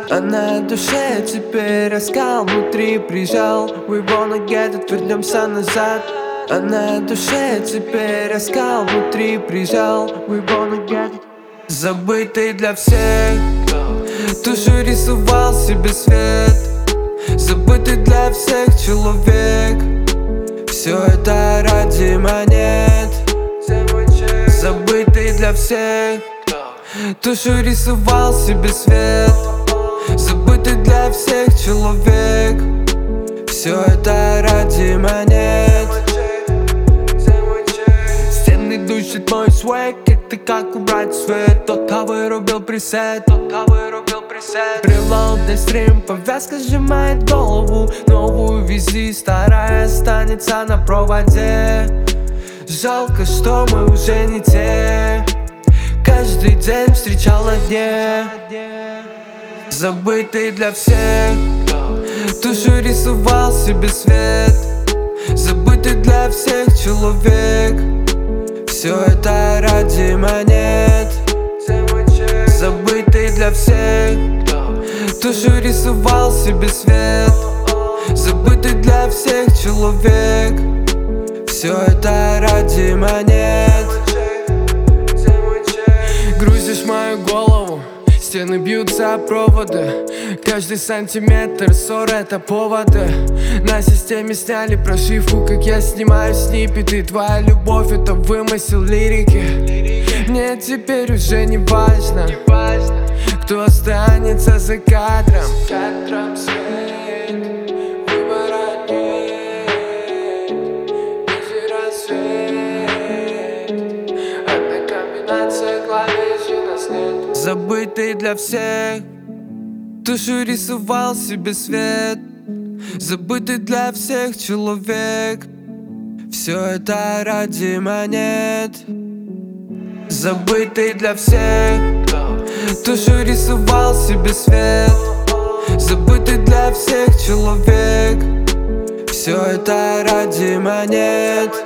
А на душе теперь оскал, внутри прижал. We wanna get it, вернемся назад. А на душе теперь оскал, внутри прижал. We wanna get it. Забытый для всех, тушу рисовал себе свет. Забытый для всех человек, все это ради монет. Забытый для всех, тушу рисовал себе свет. Забытый для всех человек, все это ради монет. Стены душит мой свек, это как убрать свет. Тот, кого вырубил пресет, Прилодный стрим, повязка сжимает голову. Новую вези, старая останется на проводе. Жалко, что мы уже не те. Каждый день встречал на дне. Забытый для всех, тушу рисовал себе свет. Забытый для всех человек, все это ради монет. Забытый для всех, тушу рисовал себе свет. Забытый для всех человек, все это ради монет. Грузишь мою голову, стены бьются о проводы. Каждый сантиметр ссор — это поводы. На системе сняли прошивку, как я снимаю сниппеты. Твоя любовь — это вымысел лирики. Мне теперь уже не важно, кто останется за кадром. Свет, выбора нет, изи рассвет. Одна комбинация клавиш и нас нет. Забытый для всех, тушу рисовал себе свет. Забытый для всех человек, все это ради монет. Забытый для всех, тушу рисовал себе свет. Забытый для всех человек, все это ради монет.